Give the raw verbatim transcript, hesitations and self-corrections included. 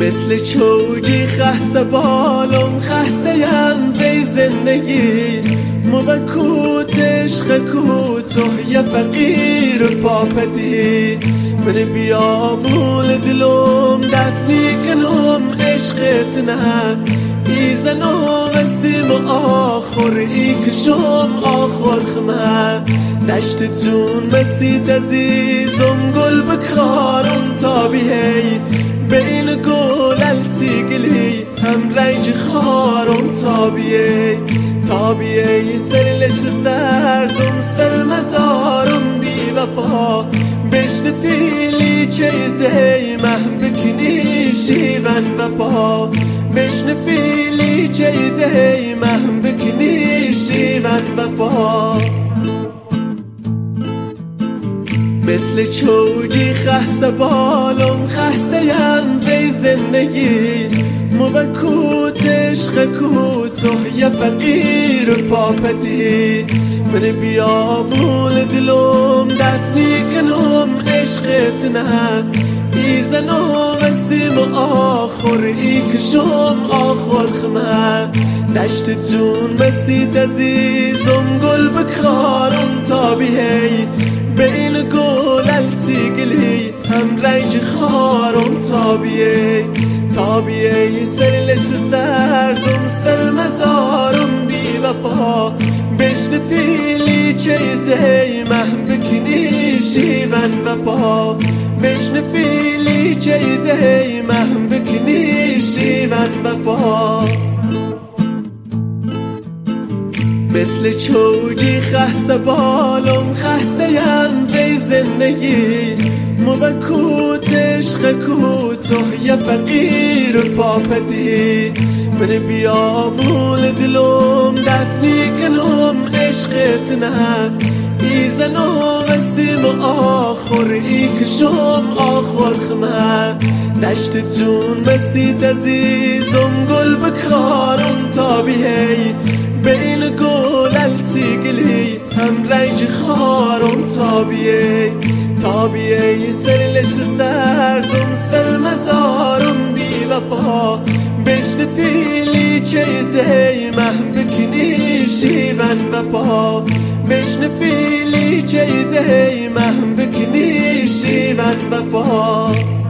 مثل چوجی خسته بالم خسته یم بی زندگی موکوت عشق کوته یه فقیر پاپدی من بیامول دلم دفنی کنم عشقت نه ایزنم استیم آخر ای کشم آخر خمه دشتتون مسیت عزیزم گل بکارم تابیهی بین گل التیگلی هم رنج خارم تابیه تابیه سرلش سردم سر مزارم بی وفا بشنفیلی چه دی مهم بکنی شیون وفا بشنفیلی چه دی مهم بکنی شیون وفا مثل چوجی خسته بالم خسته یم بی زندگی موکوت عشق کوته یه فقیر پاپدی من بیامول دلم دفنی کنم عشقت نه ایزنم استیم آخر ای کشم آخر خمه دشتتون مسیت عزیزم گل بکارم تابیهی بین گل التیگلی هم رنج خارم تابیه تابیه سرلش سردم سر مزارم بی وفا بشنفیلی چه دی مهم بکنی شیون وفا بشنفیلی چه دی مهم بکنی شیون وفا مثل چوجی خسته بالم خسته یم بی زندگی موکوت عشق کوته یه فقیر پاپدی من بیامول دلم دفنی کنم عشقت نه ایزنم استیم آخر ای کشم آخر خمه دشتتون مسیت عزیزم گل بکارم تابیهی بین گل التیگلی هم رنج خارم تابیه تابیه سرلش سردم سر مزارم بی وفا بشنفیلی چه دی مهم بکنی شیون وفا بشنفیلی چه دی مهم بکنی شیون وفا